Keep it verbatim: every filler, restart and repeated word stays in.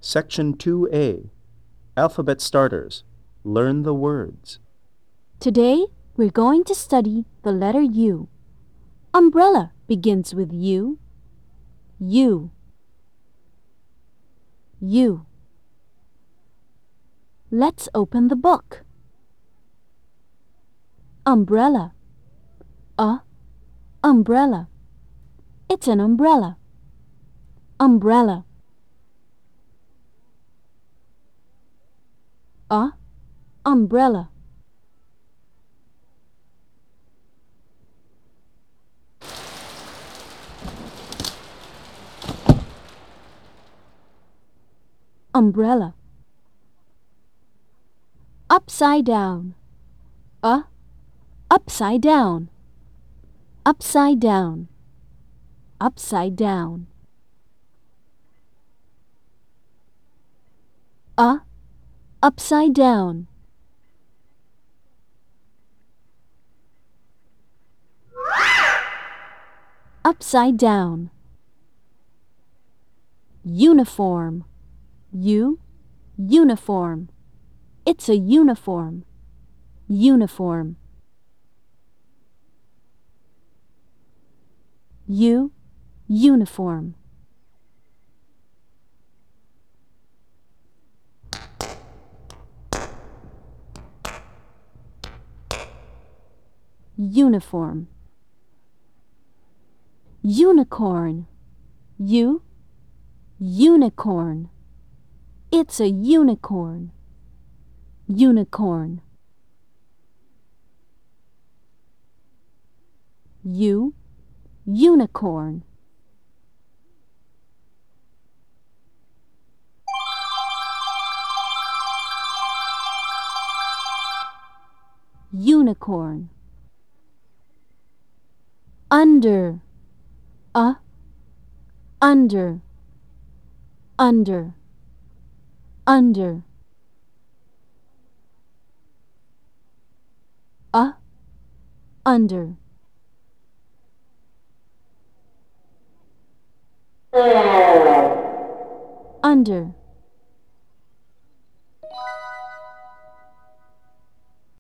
Section two A. Alphabet Starters. Learn the words. Today, we're going to study the letter U. Umbrella begins with U. U. U. Let's open the book. Umbrella. A. Umbrella. It's an umbrella. Umbrella. A. Umbrella. Umbrella. Upside down. A. Upside down. Upside down. Upside down. A. Upside down. Upside down. Uniform. U. Uniform. It's a uniform. Uniform. U. Uniform. Uniform. Unicorn. U. Unicorn. It's a unicorn. Unicorn. U. Unicorn. Unicorn. Under. A. Under. Under. Under. A. Under. Under.